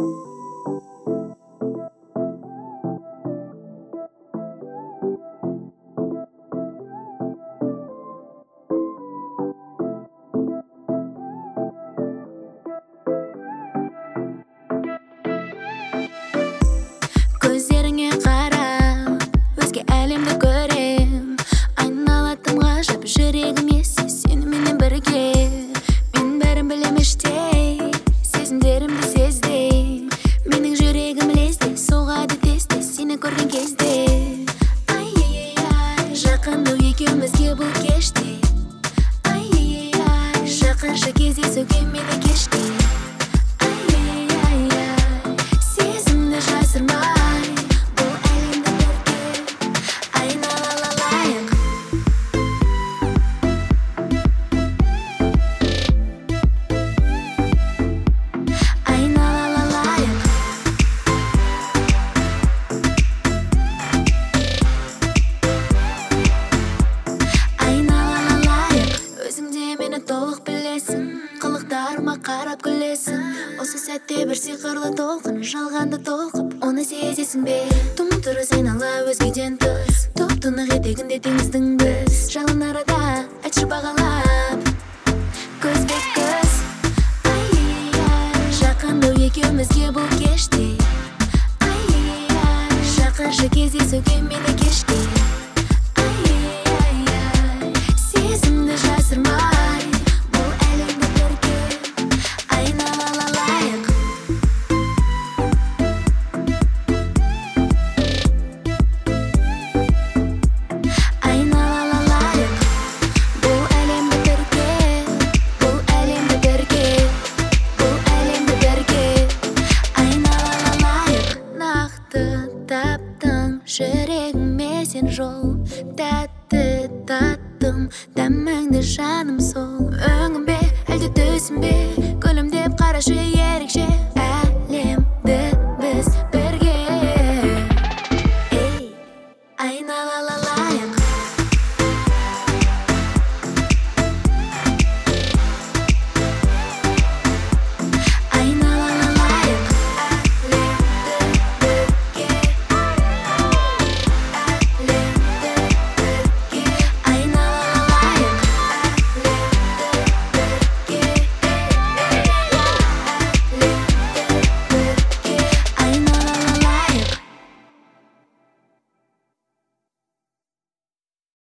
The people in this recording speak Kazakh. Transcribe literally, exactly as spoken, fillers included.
Көздеріңе қарап, өзге әлемді көрем. Айналатым ғажап жүрегім есе сеніменен бірге. Мен бәрін білем іштей, сезімдерімді сездей. Менің жүрегім лезде, соғады тезде сені көрген кезде. Ай-яй-яй, жақындау екеумізге бұл кеште. Ай-яй-яй, жақынша кездесуге мені кеште. Ай-яй-яй, сезімді жасырмай. Толық білесің, қылықтарыма қарап күлесің. Осы сәтте бір сиқырлы толқын, жалғанды толқып, оны сезесің бе? Тұм-тұрыс айнала өзгеден тыс, топ-тынық етегінде теңіздің біз. Жалын арада айтшы бағалап, көзбе-көз. Ай-яй-яй, жақындау екеумізге бұл кеште. Ай-яй-яй, жақынша кездесуге мені кеште. Ай-яй-яй, сезімді жасырмай. Жүрегіме сен жол, тәтті таттым, дәміңді жаным сол. Өңім бе, әлде төсім бе, гүлім деп қарашы ерекше.